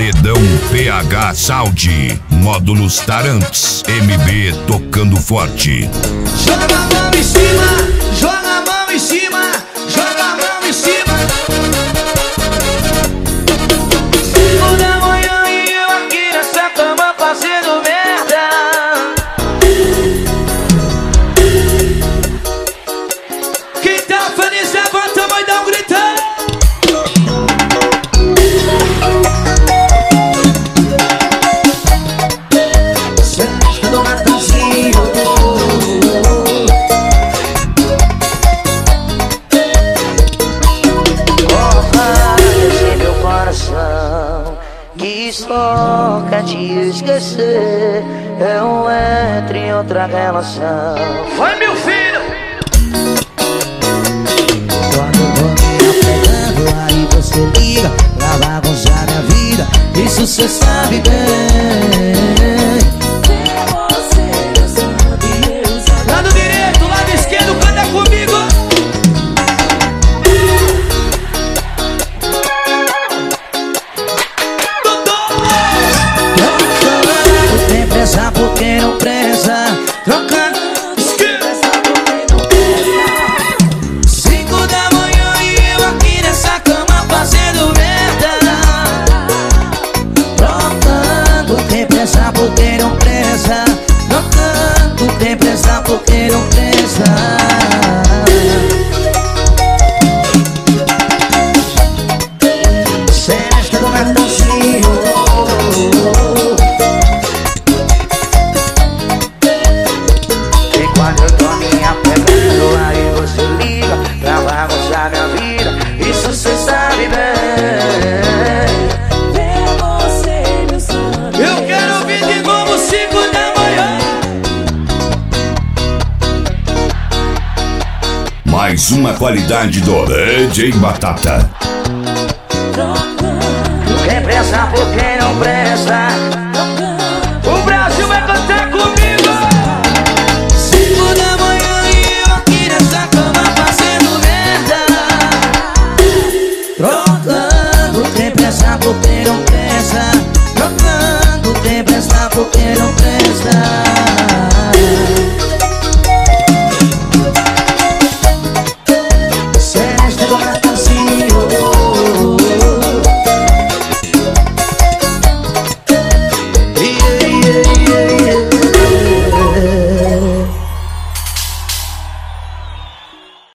Paredão PH Saúde, módulos Tarantes, MB tocando forte. Joga a mão em cima, joga a mão em cima, joga a mão em cima. 5 da manhã e eu aqui nessa cama fazendo merda. Quem tá feliz levanta a mão e dá um gritão. Que só quer te esquecer. Eu entro em outra relação. Vai, meu filho! Quando eu vou me apegando, aí você liga pra bagunçar minha vida. Isso cê sabe bem. Lado direito, lado esquerdo, canta comigo. Tem pressa porque não pressa. Trocando. 5 da manhã e eu aqui nessa cama fazendo merda. Trocando. Tem pressa porque não pressa. Trocando. Tem pressa porque não pressa. Seresta do cartãozinho. Quando eu tô me apegando, aí você liga pra bagunçar minha vida. Isso cê sabe bem. Eu quero ouvir de novo 5 da manhã. Mais uma qualidade do DJ Batata. Tem pressa porque não presta.